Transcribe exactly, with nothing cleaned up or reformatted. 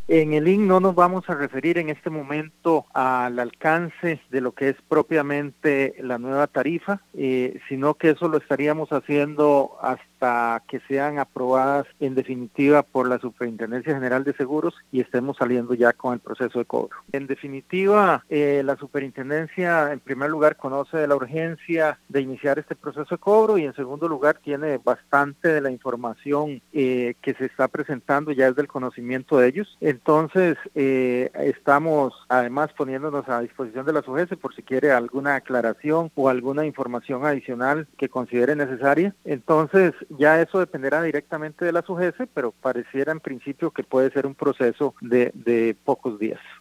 En el I N no nos vamos a referir en este momento al alcance de lo que es propiamente la nueva tarifa, eh, sino que eso lo estaríamos haciendo hasta que sean aprobadas en definitiva por la Superintendencia General de Seguros y estemos saliendo ya con el proceso de cobro. En definitiva, eh, la Superintendencia en primer lugar conoce de la urgencia de iniciar este proceso de cobro y en segundo lugar tiene bastante de la información eh, que se está presentando ya es del conocimiento de ellos. Entonces, eh, estamos además poniéndonos a disposición de la S U G E S por si quiere alguna aclaración o alguna información adicional que considere necesaria. Entonces, ya eso dependerá directamente de la S U G E S, pero pareciera en principio que puede ser un proceso de, de pocos días.